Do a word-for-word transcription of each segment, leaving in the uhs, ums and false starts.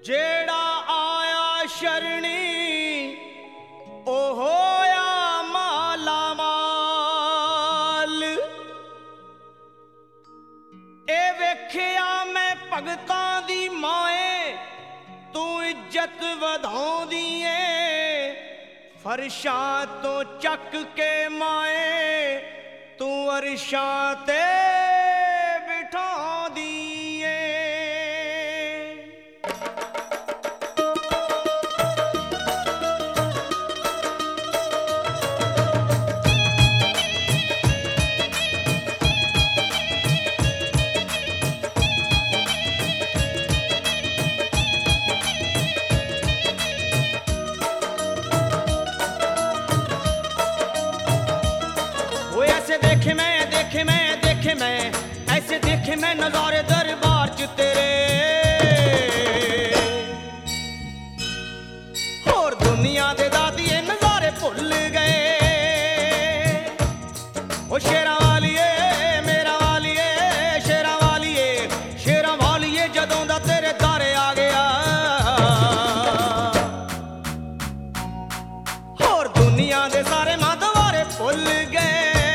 ਜਿਹੜਾ ਆਇਆ ਸ਼ਰਣੀ ਉਹ ਹੋਇਆ ਮਾਲਾ ਮਾਲ। ਇਹ ਵੇਖਿਆ ਮੈਂ ਭਗਤਾਂ ਦੀ ਮਾਏ ਤੂੰ ਇੱਜ਼ਤ ਵਧਾਉਂਦੀ ਏ, ਫਰਸ਼ਾਂ ਤੋਂ ਚੱਕ ਕੇ ਮਾਏ ਤੂੰ ਅਰਸ਼ਾਂ ਤੇ ਬਿਠਾਉਂਦੀ ਏ। देखे मैं देखे मैं देखे मैं ऐसे देखे मैं नजारे दरबार च तेरे, और दुनिया दे दादिए नजारे भुल गए। ओ शेरा वालिए मेरा वालिए शेरा वालिए शेरा वालिए जदों दा तेरे दारे आ गया, और दुनिया दे सारे मां दवारे भुल गए।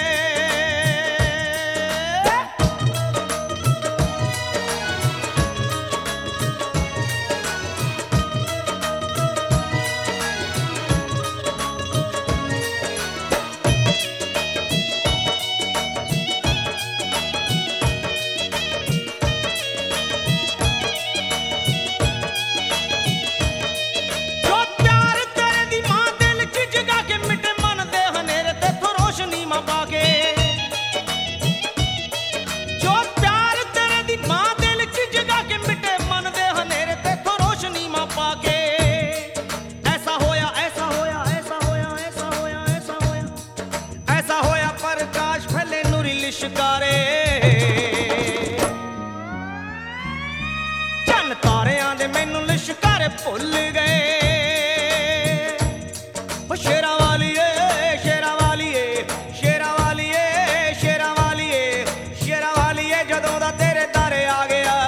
शिकारे चन तारियां दे मैनू लिशकारे भुल गए। शेरा वालिए शेरा वालिए शेरा वालिए शेरा वालिए शेरा वालिए जदों दा तेरे दारे आ गया,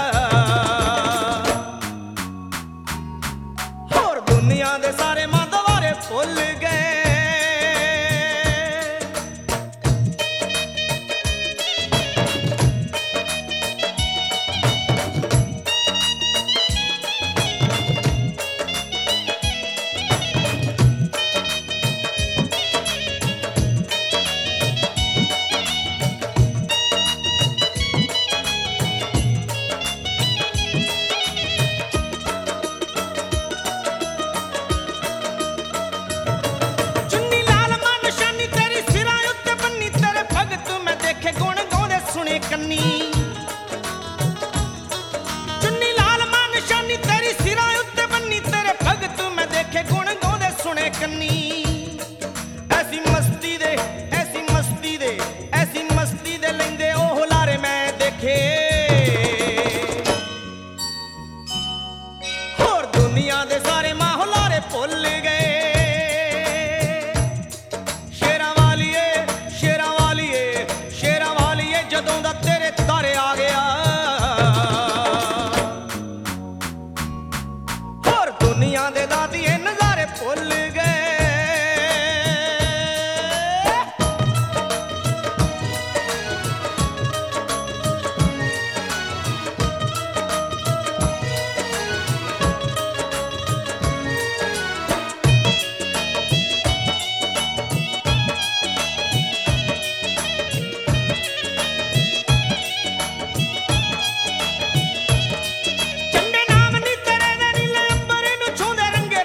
और दुनिया दे सारे मां दवारे भुल गए। चुन्नी लाल मान निशानी तेरी सिरां उत्ते बन्नी तेरे भगत मैं देखे गुण गाउंदे सुने कन्नी। ऐसी मस्ती दे ऐसी मस्ती दे ऐसी मस्ती दे लैंदे ओ हुलारे मैं देखे, और दुनिया दे सारे मां हुलारे भुल गए। शेरा वालिए शेरा वालिए शेरा वालिए जदों दा तेरे दारे आ गया, और दुनिया दे दादिए नजारे भुल गए। चंडे नाम नी तेरे दे नीले अंबर नू छूंदे रंगे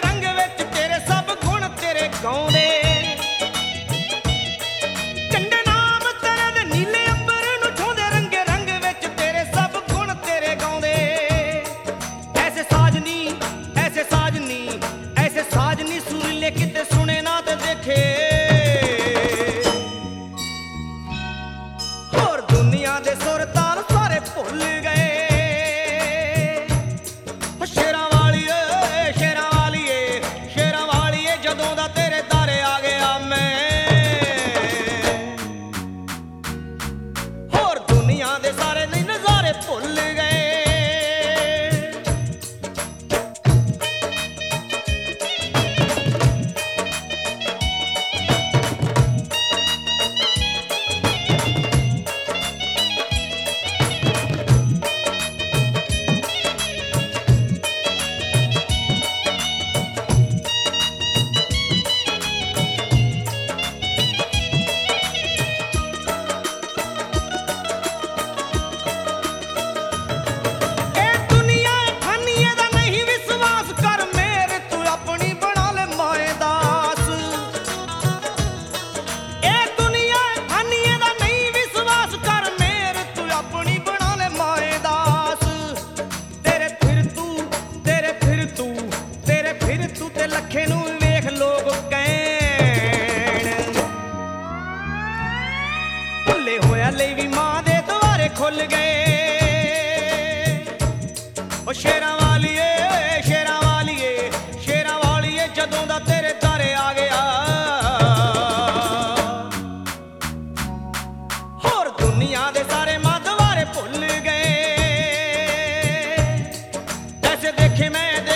ਭੁੱਲ ਗਏ। ਉਹ ਸ਼ੇਰਾਂ ਵਾਲੀਏ ਸ਼ੇਰਾਂ ਵਾਲੀਏ ਸ਼ੇਰਾਂ ਵਾਲੀਏ ਜਦੋਂ ਦਾ ਤੇਰੇ ਦਰ ਆ ਗਿਆ। ਹੋਰ ਦੁਨੀਆ ਦੇ ਸਾਰੇ ਮੱਧ ਵਾਰੇ ਭੁੱਲ ਗਏ। ਜੈਸੇ ਦੇਖੇ ਮੈਂ